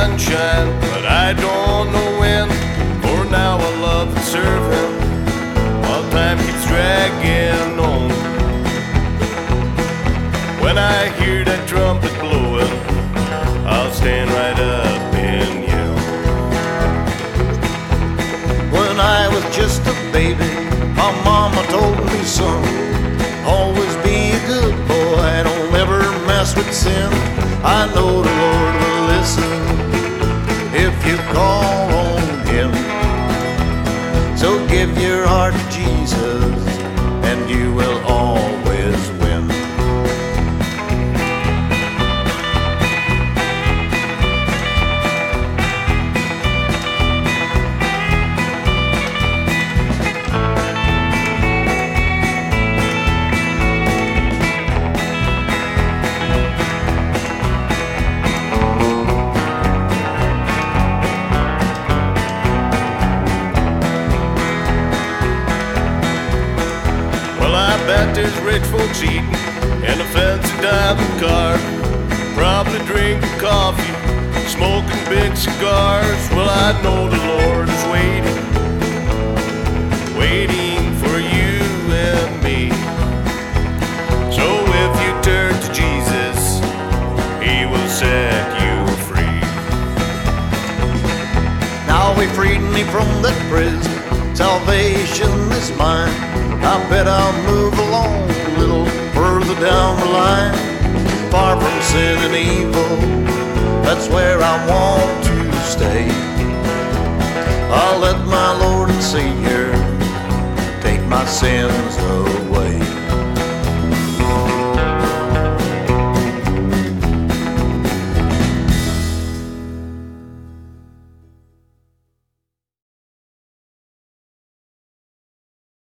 sunshine, but I don't know when. For now I love and serve him while time keeps dragging on. When I hear that trumpet blowing, I'll stand right up and yell. When I was just a baby, my mama told me, son, always be a good boy, don't ever mess with sin. I know the Lord will listen if you call on him. So give your heart to Jesus and you will always win. I bet there's rich folks eating in a fancy diamond car, probably drinking coffee, smoking big cigars. Well, I know the Lord is waiting, waiting for you and me. So if you turn to Jesus, he will set you free. Now he freed me from that prison, salvation is mine. I bet I'll move along a little further down the line. Far from sin and evil, that's where I want to stay. I'll let my Lord and Savior take my sins away.